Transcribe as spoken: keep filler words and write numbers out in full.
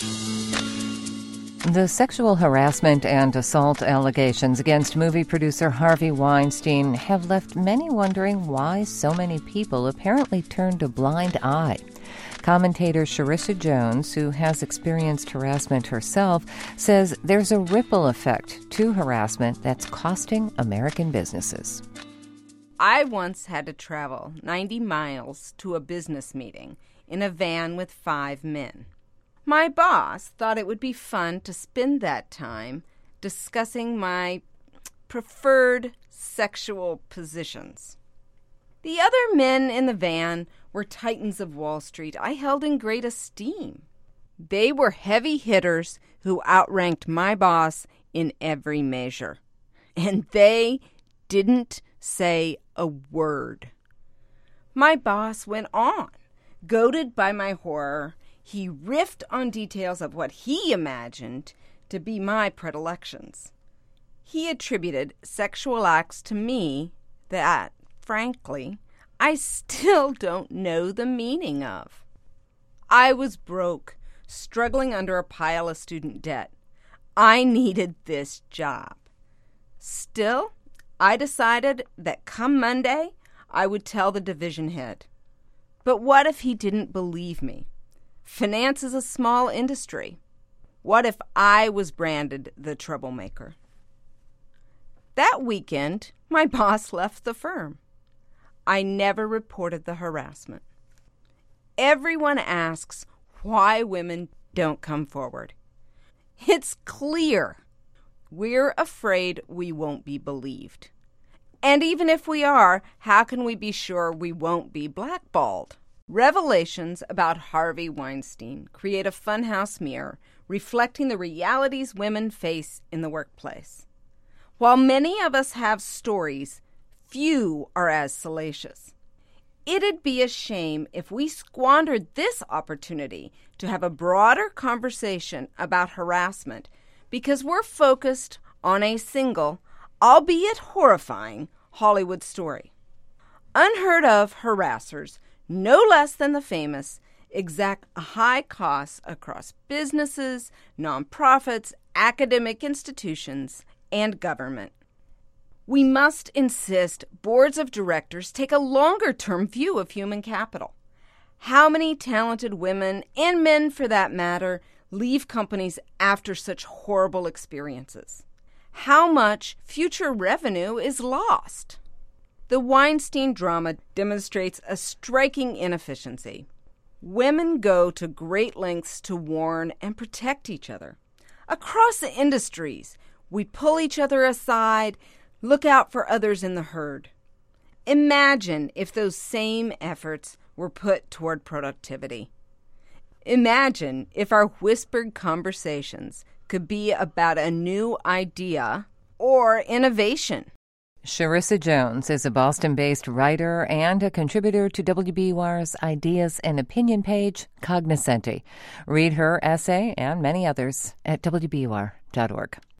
The sexual harassment and assault allegations against movie producer Harvey Weinstein have left many wondering why so many people apparently turned a blind eye. Commentator Charissa Jones, who has experienced harassment herself, says there's a ripple effect to harassment that's costing American businesses. I once had to travel ninety miles to a business meeting in a van with five men. My boss thought it would be fun to spend that time discussing my preferred sexual positions. The other men in the van were titans of Wall Street I held in great esteem. They were heavy hitters who outranked my boss in every measure. And they didn't say a word. My boss went on. Goaded by my horror, he riffed on details of what he imagined to be my predilections. He attributed sexual acts to me that, frankly, I still don't know the meaning of. I was broke, struggling under a pile of student debt. I needed this job. Still, I decided that come Monday, I would tell the division head. But what if he didn't believe me? Finance is a small industry. What if I was branded the troublemaker? That weekend, my boss left the firm. I never reported the harassment. Everyone asks why women don't come forward. It's clear. We're afraid we won't be believed. And even if we are, how can we be sure we won't be blackballed? Revelations about Harvey Weinstein create a funhouse mirror reflecting the realities women face in the workplace. While many of us have stories, few are as salacious. It'd be a shame if we squandered this opportunity to have a broader conversation about harassment because we're focused on a single, albeit horrifying, Hollywood story. Unheard of harassers, no less than the famous, exact a high cost across businesses, nonprofits, academic institutions, and government. We must insist boards of directors take a longer-term view of human capital. How many talented women, and men for that matter, leave companies after such horrible experiences? How much future revenue is lost? The Weinstein drama demonstrates a striking inefficiency. Women go to great lengths to warn and protect each other. Across the industries, we pull each other aside, look out for others in the herd. Imagine if those same efforts were put toward productivity. Imagine if our whispered conversations could be about a new idea or innovation. Charissa Jones is a Boston-based writer and a contributor to W B U R's Ideas and Opinion page, Cognoscenti. Read her essay and many others at W B U R dot org.